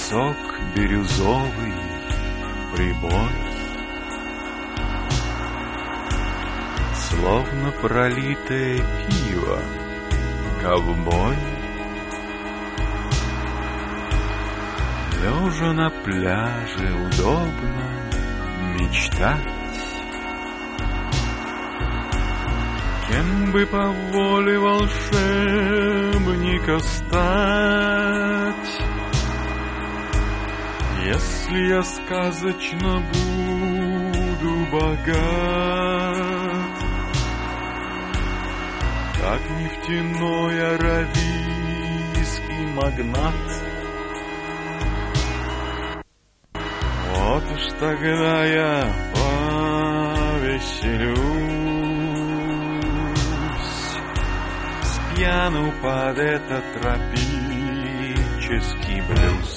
песок бирюзовый, прибой, словно пролитое пиво, ковбой. Лежа на пляже удобно мечтать, кем бы по воле волшебника стать. Если я сказочно буду богат, как нефтяной аравийский магнат, вот уж тогда я повеселюсь, спьяну под этот тропический блюз.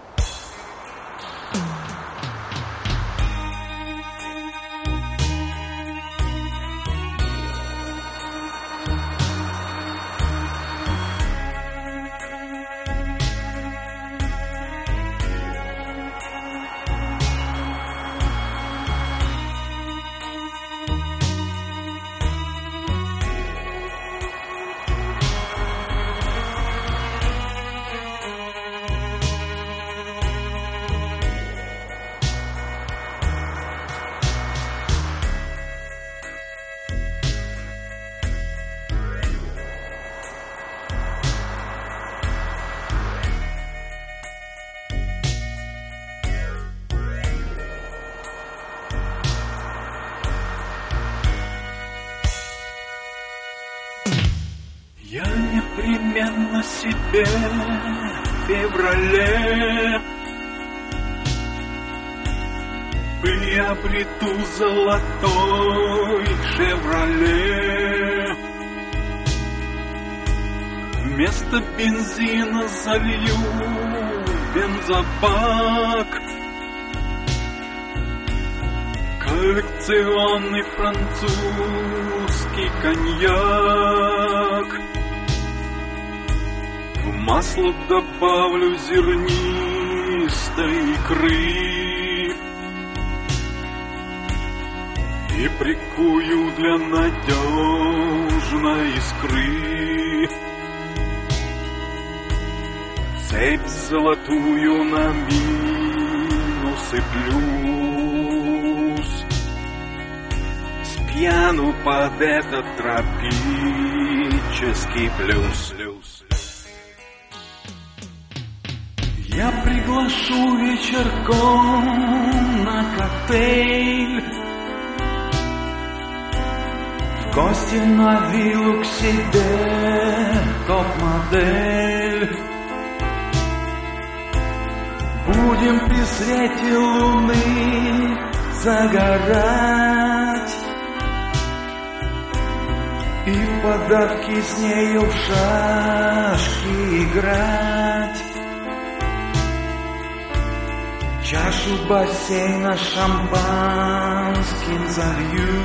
Я непременно себе в феврале приобрету золотой «Шевроле». Вместо бензина залью бензобак, коллекционный французский коньяк. В масло добавлю зернистой икры и прикую для надежной искры цепь золотую на минус и плюс, спьяну под этот тропический блюз. Я приглашу вечерком на коктейль в гости на виллу к себе топ-модель. Будем при свете луны загорать и в подавки с нею в шашки играть. Чашу бассейна шампанским залью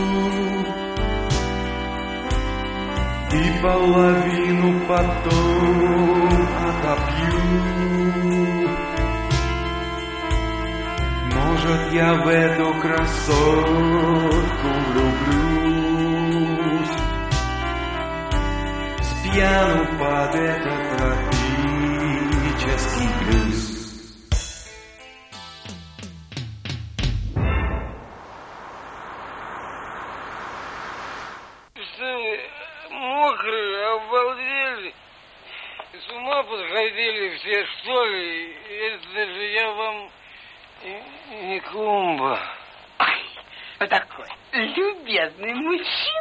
и половину потом отопью. Может, я в эту красотку влюблюсь, спьяну под этот тропический блюз. Мокрые, обалдели, с ума подходили все, что ли? Это же я вам не клумба. Ой, вы такой любезный мужчина.